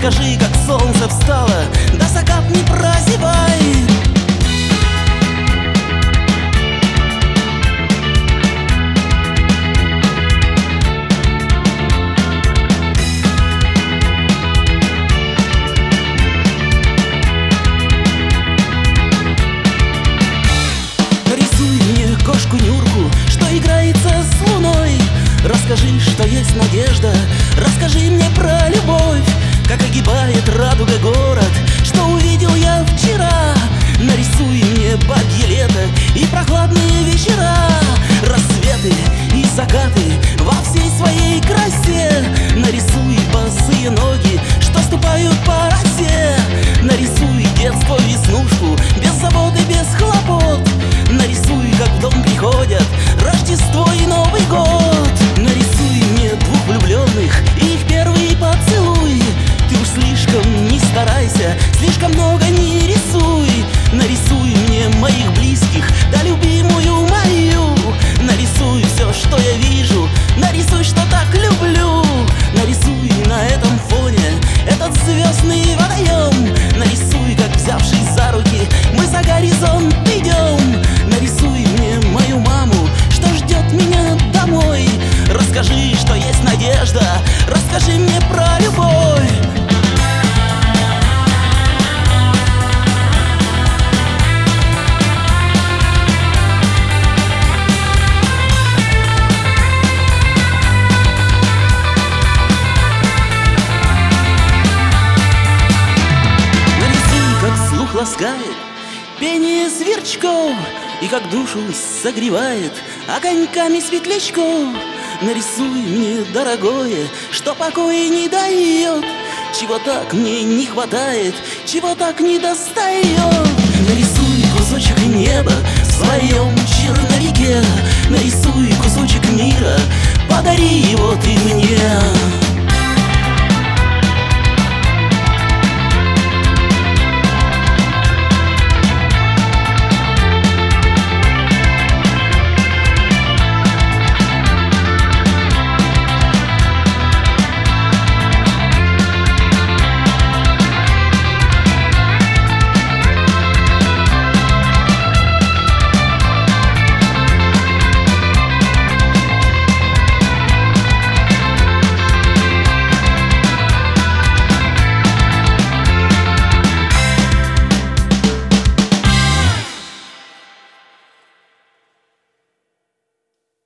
Расскажи, как солнце встало, да закат не прозевай. Кошку Нюрку, что играется с луной. Расскажи, что есть надежда, расскажи мне про любовь. Как огибает радуга город, что увидел я вчера. Нарисуй мне бабье лето и прохладные вечера, рассветы и закаты во всей своей красе. Нарисуй босые ноги, что ступают по росе. Нарисуй детство, веснушку, без забот и без хлопот. Нарисуй, как в дом приходят Рождество и Новый год. Нарисуй мне двух влюбленных и их первый поцелуй. Ты уж слишком не старайся, слишком много не рисуй. Нарисуй мне моих близких, да любимую мою. Нарисуй все, что я вижу, нарисуй, что так люблю. Нарисуй на этом фоне этот звездный водоем. Нарисуй, как взявшись за руки мы за горизонт идем. Нарисуй мне мою маму, что ждет меня домой. Расскажи, что есть надежда, расскажи мне про любовь. Нарисуй, как слух ласкает пение сверчков, и как душу согревает огоньками светлячков. Нарисуй мне, дорогое, что покоя не дает, чего так мне не хватает, чего так не достает. Нарисуй кусочек неба в своем черновике. Нарисуй кусочек мира, подари его ты мне.